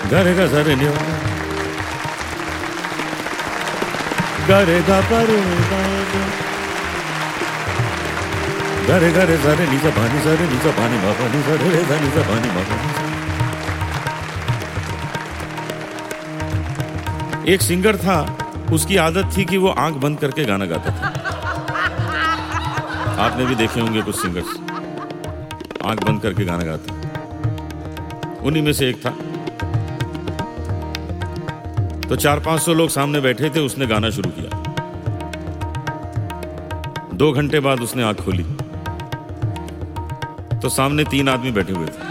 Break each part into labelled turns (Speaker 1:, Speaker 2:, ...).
Speaker 1: गा रे गा सा रे नि गा रे गा पा रे गा रे गा रे सा रे नि सा पा नि सा रे नि सा पा नि मा पा नि सा रे सा नि सा पा नि मा पा नि सा। एक सिंगर था, उसकी आदत थी कि वो आंख बंद करके गाना गाता था। आपने भी देखे होंगे कुछ सिंगर्स आंख बंद करके गाना गाते, उन्हीं में से एक था। तो 400-500 लोग सामने बैठे थे, उसने गाना शुरू किया। 2 घंटे बाद उसने आंख खोली तो सामने 3 आदमी बैठे हुए थे।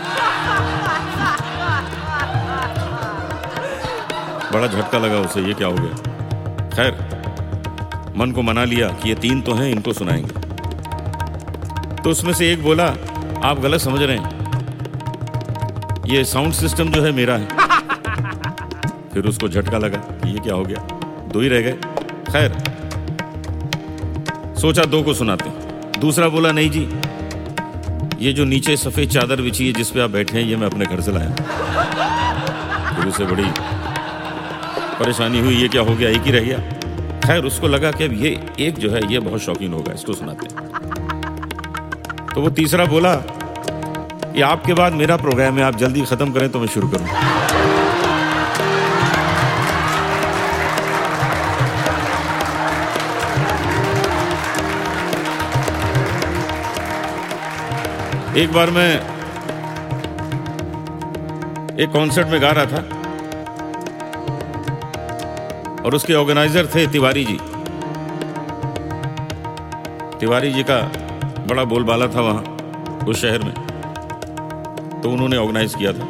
Speaker 1: बड़ा झटका लगा उसे, ये क्या हो गया। खैर मन को मना लिया कि ये 3 तो हैं, इनको सुनाएंगे। तो उसमें से एक बोला, आप गलत समझ रहे हैं, ये साउंड सिस्टम जो है मेरा है। फिर उसको झटका लगा कि ये क्या हो गया, 2 ही रह गए। खैर सोचा 2 को सुनाते। दूसरा बोला, नहीं जी, ये जो नीचे सफेद चादर बिछी है जिस पे आप बैठे हैं, ये मैं अपने घर से लाया। फिर उसे बड़ी परेशानी हुई, ये क्या हो गया, एक ही रह गया। खैर उसको लगा कि अब ये एक जो है ये बहुत शौकीन होगा, इसको सुनाते हैं। तो वो तीसरा बोला कि आपके बाद मेरा प्रोग्राम है, आप जल्दी खत्म करें तो मैं शुरू करूं। एक बार मैं एक कॉन्सर्ट में गा रहा था और उसके ऑर्गेनाइजर थे तिवारी जी। तिवारी जी का बड़ा बोलबाला था वहां उस शहर में, तो उन्होंने ऑर्गेनाइज किया था।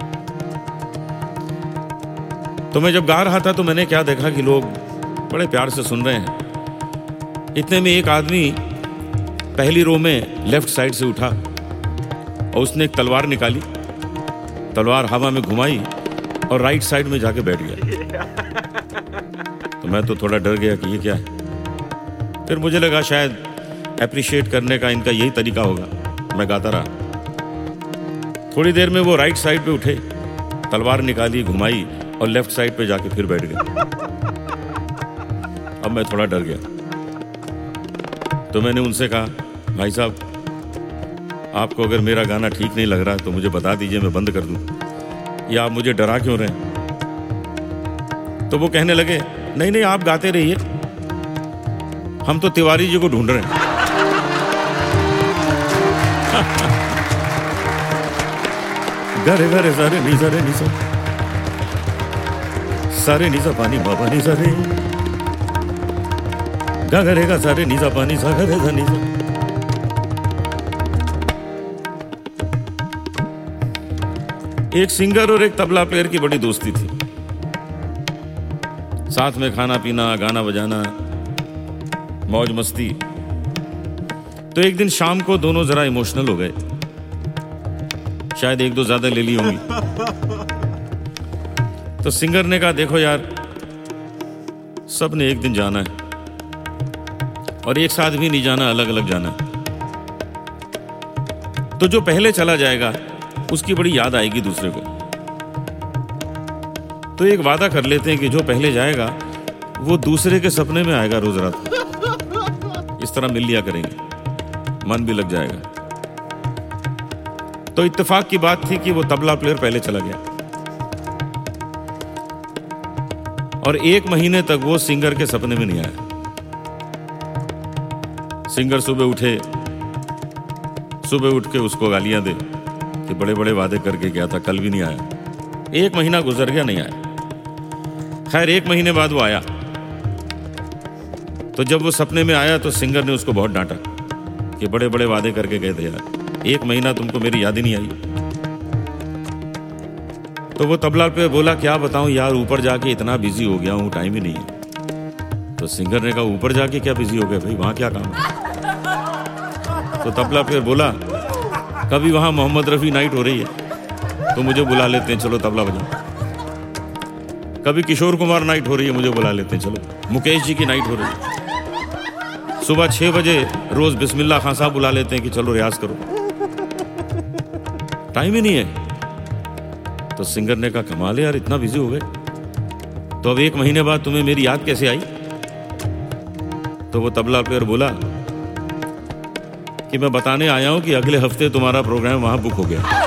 Speaker 1: तो मैं जब गा रहा था तो मैंने क्या देखा कि लोग बड़े प्यार से सुन रहे हैं। इतने में एक आदमी पहली रो में लेफ्ट साइड से उठा और उसने एक तलवार निकाली, तलवार हवा में घुमाई और राइट साइड में जाके बैठ गया। तो मैं तो थोड़ा डर गया कि ये क्या है। फिर मुझे लगा शायद अप्रिशिएट करने का इनका यही तरीका होगा। मैं गाता रहा। थोड़ी देर में वो राइट साइड पे उठे, तलवार निकाली, घुमाई और लेफ्ट साइड पे जाके फिर बैठ गए। अब मैं थोड़ा डर गया तो मैंने उनसे कहा, भाई साहब, आपको अगर मेरा गाना ठीक नहीं लग रहा तो मुझे बता दीजिए, मैं बंद कर दूं, या आप मुझे डरा क्यों रहे हैं। तो वो कहने लगे, नहीं नहीं आप गाते रहिए, हम तो तिवारी जी को ढूंढ रहे हैं। गरे गरे सारे नी सारे नी सारे नी सा पानी बाबा नी सारे गा गरे गा सारे नी सा पानी सा गरे सा नी सा। एक सिंगर और एक तबला प्लेयर की बड़ी दोस्ती थी, साथ में खाना पीना, गाना बजाना, मौज मस्ती। तो एक दिन शाम को दोनों जरा इमोशनल हो गए, शायद 1-2 ज्यादा ले ली होंगी। तो सिंगर ने कहा, देखो यार, सब ने एक दिन जाना है और एक साथ भी नहीं जाना, अलग अलग जाना है। तो जो पहले चला जाएगा उसकी बड़ी याद आएगी दूसरे को। तो एक वादा कर लेते हैं कि जो पहले जाएगा वो दूसरे के सपने में आएगा रोज रात। इस तरह मिल लिया करेंगे, मन भी लग जाएगा। तो इत्तेफाक की बात थी कि वो तबला प्लेयर पहले चला गया और 1 महीने तक वो सिंगर के सपने में नहीं आया। सिंगर सुबह उठ के उसको गालियां दे कि बड़े बड़े वादे करके गया था, कल भी नहीं आया। 1 महीना गुजर गया, नहीं आया। खैर 1 महीने बाद वो आया। तो जब वो सपने में आया तो सिंगर ने उसको बहुत डांटा कि बड़े बड़े वादे करके गए थे यार, 1 महीना तुमको मेरी याद ही नहीं आई। तो वो तबला पे बोला, क्या बताऊं यार, ऊपर जाके इतना बिजी हो गया हूं, टाइम ही नहीं है। तो सिंगर ने कहा, ऊपर जाके क्या बिजी हो गए भाई, वहां क्या काम है। तो तबला प्लेयर बोला, कभी वहां मोहम्मद रफी नाइट हो रही है तो मुझे बुला लेते हैं, चलो तबला बजाओ। कभी किशोर कुमार नाइट हो रही है, मुझे बुला लेते हैं, चलो। मुकेश जी की नाइट हो रही है, सुबह 6 बजे रोज बिस्मिल्लाह खान साहब बुला लेते हैं कि चलो रियाज करो। टाइम ही नहीं है। तो सिंगर ने कहा कमाल है यार, इतना बिजी हो गए, तो अब 1 महीने बाद तुम्हें मेरी याद कैसे आई? तो वो तबला प्लेयर बोला कि मैं बताने आया हूं कि अगले हफ्ते तुम्हारा प्रोग्राम वहां बुक हो गया।